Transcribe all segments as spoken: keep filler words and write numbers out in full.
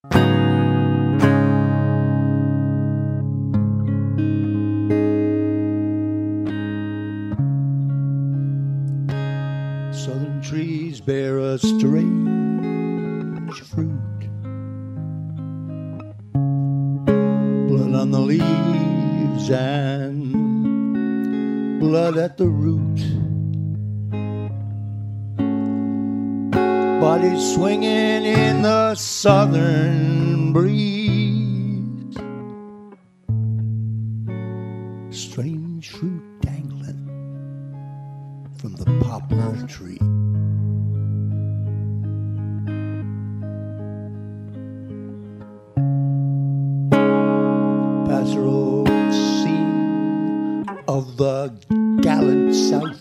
Southern trees bear a strange fruit, blood on the leaves and blood at the root. Bodies swinging in the southern breeze, strange fruit dangling from the poplar tree. Pastoral scene of the gallant South,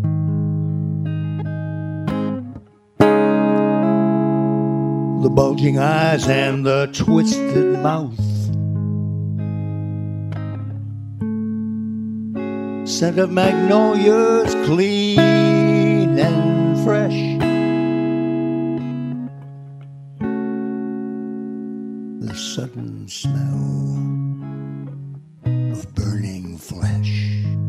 the bulging eyes and the twisted mouth, scent of magnolias clean and fresh, the sudden smell of burning flesh.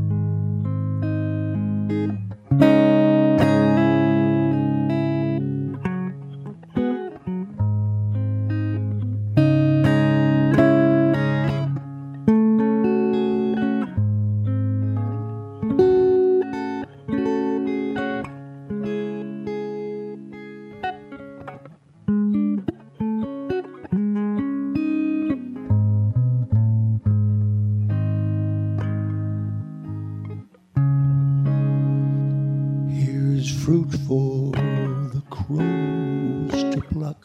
Fruit for the crows to pluck,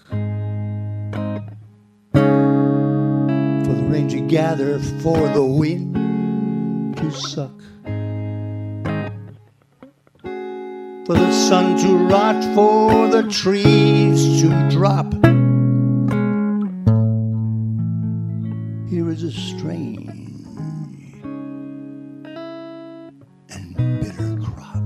for the rain to gather, for the wind to suck, for the sun to rot, for the trees to drop. Here is a strange and bitter crop.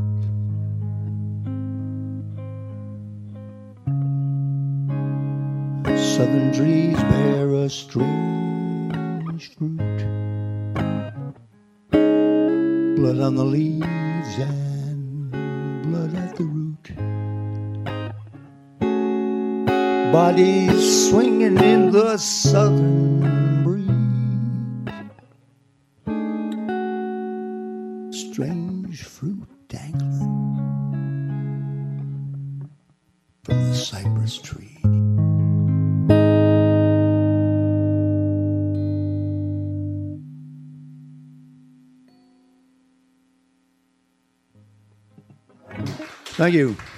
Southern trees bear a strange fruit, blood on the leaves and blood at the root. Bodies swinging in the southern breeze, strange fruit dangling from the cypress tree. Thank you.